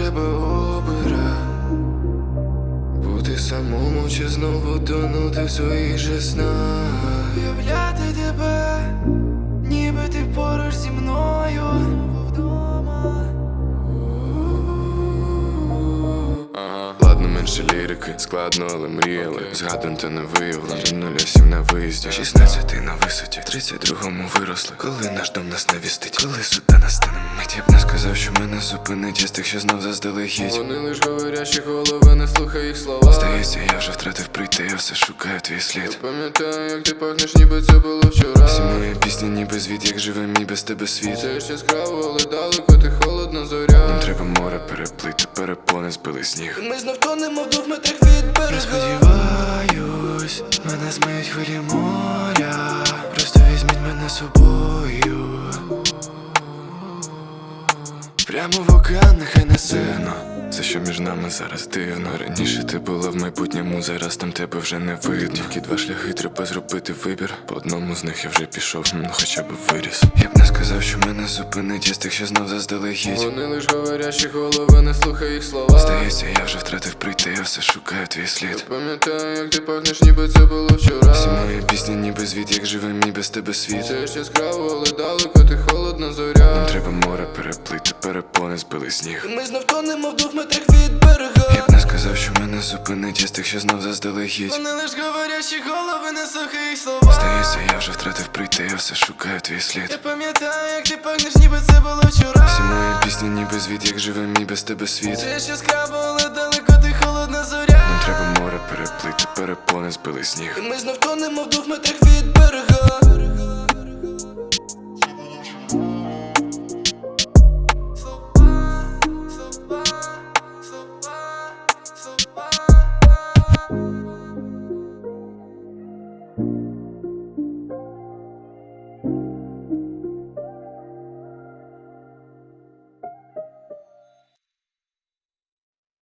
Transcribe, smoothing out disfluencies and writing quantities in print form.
треба обирати, бути самому чи знову тонути в своїх же снах. Уявляти тебе, ніби ти поруч зі мною вдома. Ладно, менше лірики, складно, але мріяли. Згадуєм, та не виявлено. 0,7 на виїзді, 16 на висоті, 32-му виросли. Коли наш дом нас навістить, коли суда настане мить. Я б не сказав, що мене зупинить із тих, що знов заздалегідь. Вони лиш говорящі голови, не слухай їх слова. Здається, я вже втратив прийти, я все шукаю твій слід. Я пам'ятаю, як ти пахнеш, ніби це було вчора. Всі мої пісні, ніби звіт, як живе мій без тебе світ. Це ще яскраво, але далеко, ти холодна зоря. Нам треба море переплити, перепони збили сніг. Ми знов тонемо в 2 метрах від берега. Я сподіваюсь, мене змиють хвилі моря. Просто візьміть мене з собою прямо в океан, нехай не сильно. Це що між нами зараз дивно. Раніше ти була в майбутньому, зараз там тебе вже не видно. Тільки 2 шляхи, треба зробити вибір. По одному з них я вже пішов, ну хоча б виріс. Я б не сказав, що мене зупинить із тих, що знов заздалегідь. Вони лиш говорящі голови, не слухай їх слова. Здається, я вже втратив прийти, я все шукаю твій слід. Я пам'ятаю, як ти пахнеш, ніби це було вчора. Всі мої пісні, ніби звіт, як живе мій без тебе світ. Це ще яскраво, але далеко, ти холодна зоря. Нам треба море переплити, перепони збили сніг. Ми знов тонемо в 2 метрах від берега. Я б не сказав, що мене зупинить із тих, що знов заздалегідь. Вони лиш говорящі голови, не слухай їх слова. Здається, я вже втратив прийти, я все шукаю твій слід. Я пам'ятаю, як ти пахнеш, ніби це було вчора. Всі мої пісні, ніби звіт, як живе мій без тебе світ. Це ще яскраво, але далеко, ти холодна зоря. Нам треба море переплити, перепони збили сніг. Ми знов тонемо в 2 метрах від берега.